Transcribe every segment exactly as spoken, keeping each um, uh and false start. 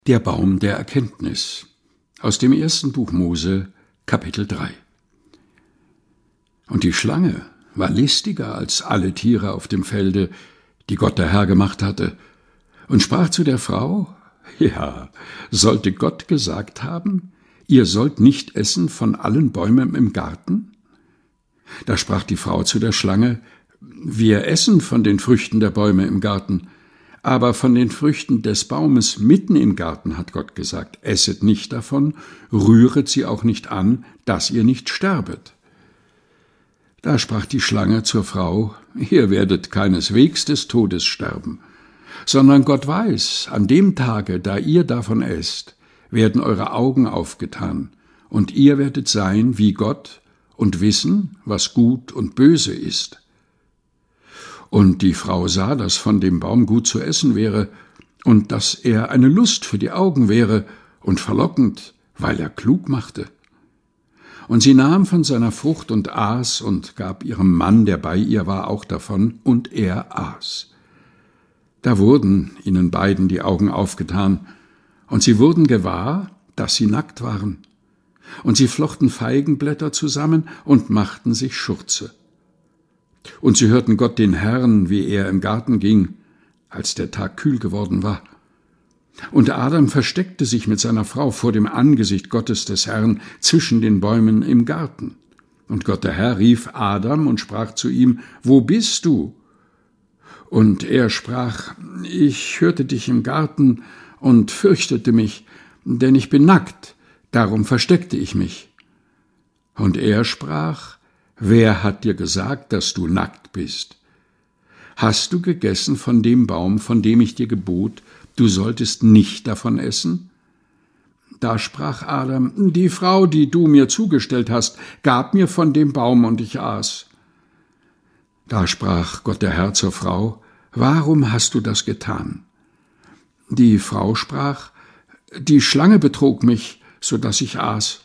Der Baum der Erkenntnis aus dem ersten Buch Mose, Kapitel drei. Und die Schlange war listiger als alle Tiere auf dem Felde, die Gott der Herr gemacht hatte, und sprach zu der Frau: Ja, sollte Gott gesagt haben, ihr sollt nicht essen von allen Bäumen im Garten? Da sprach die Frau zu der Schlange: Wir essen von den Früchten der Bäume im Garten, aber von den Früchten des Baumes mitten im Garten hat Gott gesagt: Esset nicht davon, rühret sie auch nicht an, dass ihr nicht sterbet. Da sprach die Schlange zur Frau: Ihr werdet keineswegs des Todes sterben, sondern Gott weiß, an dem Tage, da ihr davon esst, werden eure Augen aufgetan, und ihr werdet sein wie Gott und wissen, was gut und böse ist. Und die Frau sah, dass von dem Baum gut zu essen wäre und dass er eine Lust für die Augen wäre und verlockend, weil er klug machte. Und sie nahm von seiner Frucht und aß und gab ihrem Mann, der bei ihr war, auch davon, und er aß. Da wurden ihnen beiden die Augen aufgetan, und sie wurden gewahr, dass sie nackt waren. Und sie flochten Feigenblätter zusammen und machten sich Schurze. Und sie hörten Gott den Herrn, wie er im Garten ging, als der Tag kühl geworden war. Und Adam versteckte sich mit seiner Frau vor dem Angesicht Gottes des Herrn zwischen den Bäumen im Garten. Und Gott der Herr rief Adam und sprach zu ihm: Wo bist du? Und er sprach: Ich hörte dich im Garten und fürchtete mich, denn ich bin nackt, darum versteckte ich mich. Und er sprach: Wer hat dir gesagt, dass du nackt bist? Hast du gegessen von dem Baum, von dem ich dir gebot, du solltest nicht davon essen? Da sprach Adam: Die Frau, die du mir zugestellt hast, gab mir von dem Baum, und ich aß. Da sprach Gott der Herr zur Frau: Warum hast du das getan? Die Frau sprach: Die Schlange betrog mich, so dass ich aß.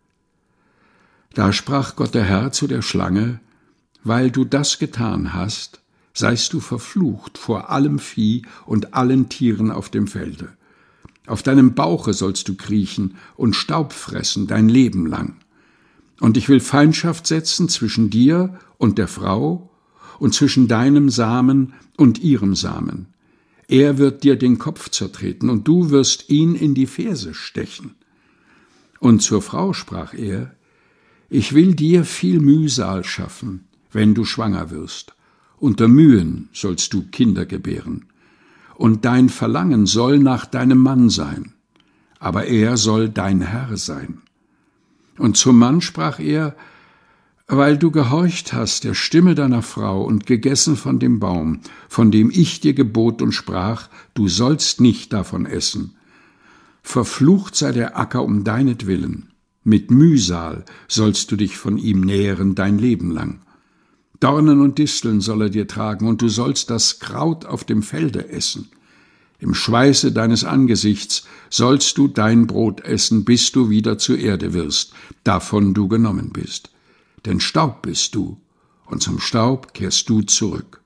Da sprach Gott der Herr zu der Schlange: Weil du das getan hast, seist du verflucht vor allem Vieh und allen Tieren auf dem Felde. Auf deinem Bauche sollst du kriechen und Staub fressen dein Leben lang. Und ich will Feindschaft setzen zwischen dir und der Frau und zwischen deinem Samen und ihrem Samen. Er wird dir den Kopf zertreten, und du wirst ihn in die Ferse stechen. Und zur Frau sprach er: Ich will dir viel Mühsal schaffen, wenn du schwanger wirst. Unter Mühen sollst du Kinder gebären. Und dein Verlangen soll nach deinem Mann sein, aber er soll dein Herr sein. Und zum Mann sprach er: Weil du gehorcht hast der Stimme deiner Frau und gegessen von dem Baum, von dem ich dir gebot und sprach, du sollst nicht davon essen. Verflucht sei der Acker um deinetwillen. Mit Mühsal sollst du dich von ihm nähren dein Leben lang. Dornen und Disteln soll er dir tragen, und du sollst das Kraut auf dem Felde essen. Im Schweiße deines Angesichts sollst du dein Brot essen, bis du wieder zur Erde wirst, davon du genommen bist. Denn Staub bist du, und zum Staub kehrst du zurück.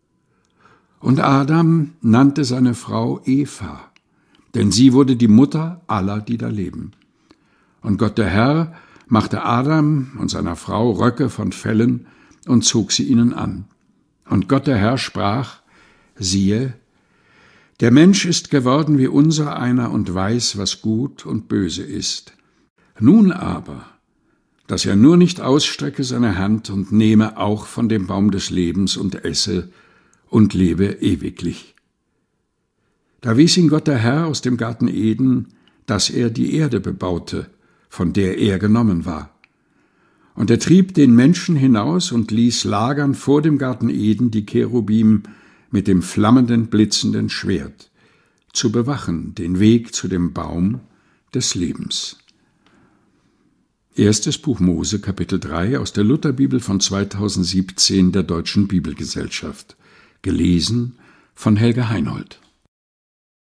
Und Adam nannte seine Frau Eva, denn sie wurde die Mutter aller, die da leben. Und Gott der Herr machte Adam und seiner Frau Röcke von Fellen und zog sie ihnen an. Und Gott der Herr sprach: Siehe, der Mensch ist geworden wie unser einer und weiß, was gut und böse ist. Nun aber, dass er nur nicht ausstrecke seine Hand und nehme auch von dem Baum des Lebens und esse und lebe ewiglich. Da wies ihn Gott der Herr aus dem Garten Eden, dass er die Erde bebaute, von der er genommen war. Und er trieb den Menschen hinaus und ließ lagern vor dem Garten Eden die Cherubim mit dem flammenden, blitzenden Schwert, zu bewachen den Weg zu dem Baum des Lebens. Erstes Buch Mose, Kapitel drei, aus der Lutherbibel von zweitausendsiebzehn der Deutschen Bibelgesellschaft. Gelesen von Helga Heinold.